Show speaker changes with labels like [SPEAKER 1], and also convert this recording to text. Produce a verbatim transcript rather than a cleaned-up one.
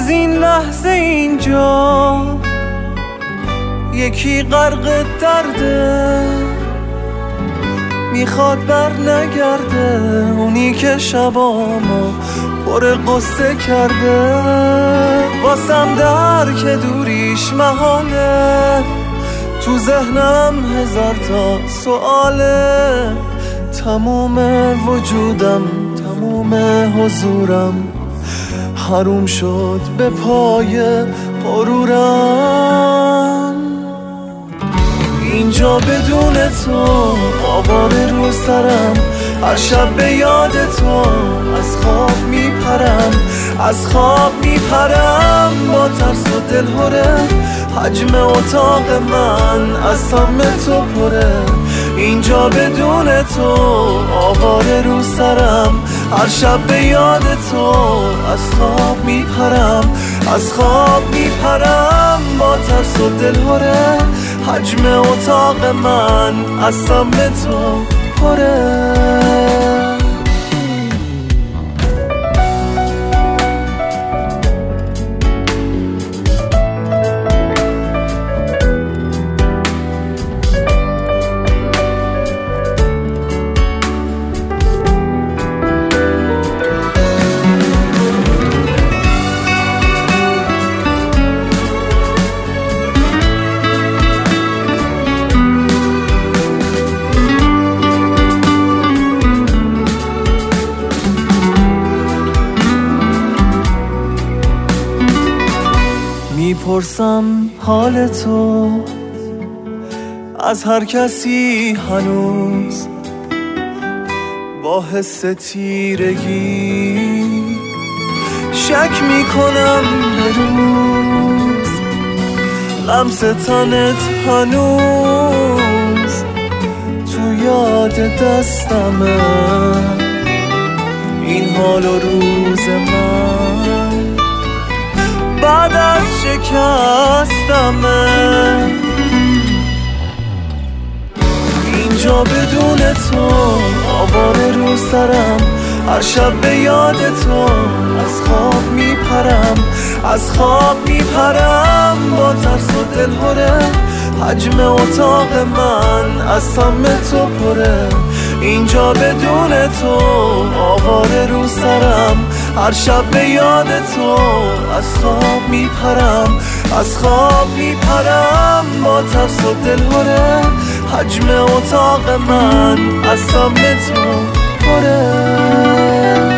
[SPEAKER 1] از این لحظه اینجا یکی غرق درده، میخواد بر نگرده، اونی که شبامو پر قصه کرده. واسم در که دوریش محاله، تو ذهنم هزار تا سواله. تموم وجودم، تموم حضورم حروم شد به پای غرورم. اینجا بدون تو آواره رو سرم، هر شب به یاد تو از خواب میپرم، از خواب میپرم با ترس و دلهوره. حجم اتاق من از سم تو پره، اینجا بدون تو آواره رو سرم، هر شب به یاد تو از خواب میپرم، از خواب میپرم با ترس و دلهوره. حجم اتاق من از سم تو پره. میپرسم حال تو از هر کسی هنوز، با حس تیرگی شک میکنم به روز. لمس تنت هنوز تو یاد دستمه، این حال و روز من بعد از شکستمه. اینجا بدون تو آواره رو سرم، هر شب به یاد تو از خواب میپرم، از خواب میپرم با ترس و دلهوره. حجم اتاق من از سم تو پره، اینجا بدون تو آواره رو سرم، هر شب به یاد تو از خواب میپرم، از خواب میپرم با ترس و دلهوره. حجم اتاق من از سم تو پره.